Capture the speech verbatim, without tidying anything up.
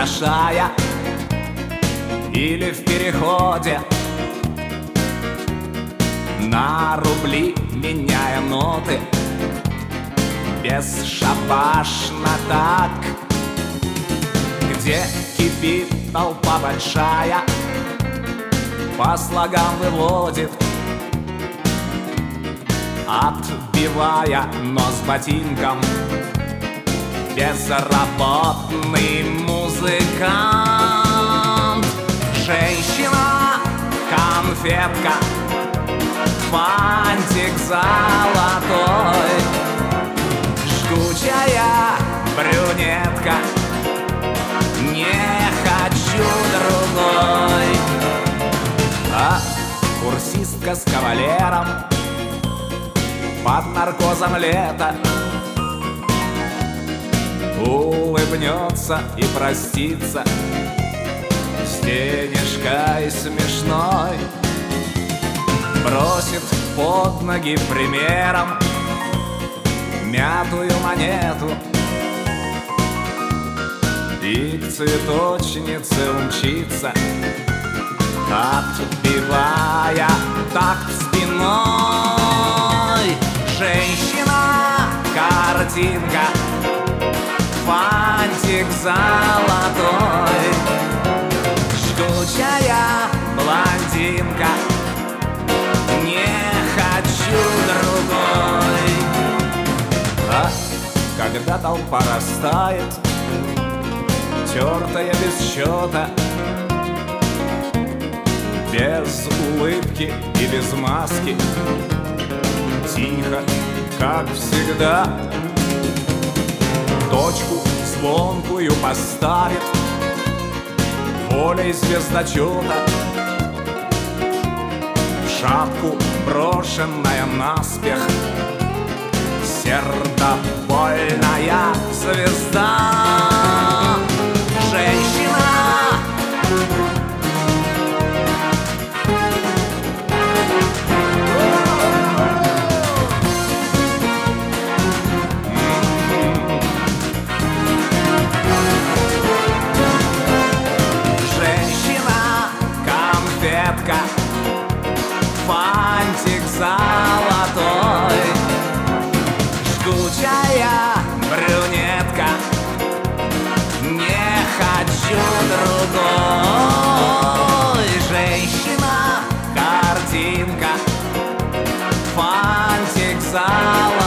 украшая или в переходе, на рубли меняя ноты, бесшабашно так. Где кипит толпа большая, по слогам выводит, отбивая нос ботинком, безработный музыкант. Женщина, конфетка, фантик золотой, жгучая брюнетка, не хочу другой. А курсистка с кавалером под наркозом лета улыбнется и простится с денежкой смешной, бросит под ноги примером мятую монету и к цветочнице умчится, отбивая такт спиной. Женщина, картинка, фантик золотой, жгучая блондинка, не хочу другой. А когда толпа растает, тертая без счета, без улыбки и без маски, тихо, как всегда, точку звонкую поставит волей звездочета, в шапку брошенная наспех сердобольная звезда. Женщина, фантик золотой, жгучая брюнетка, не хочу другой. Женщина, картинка, фантик золотой.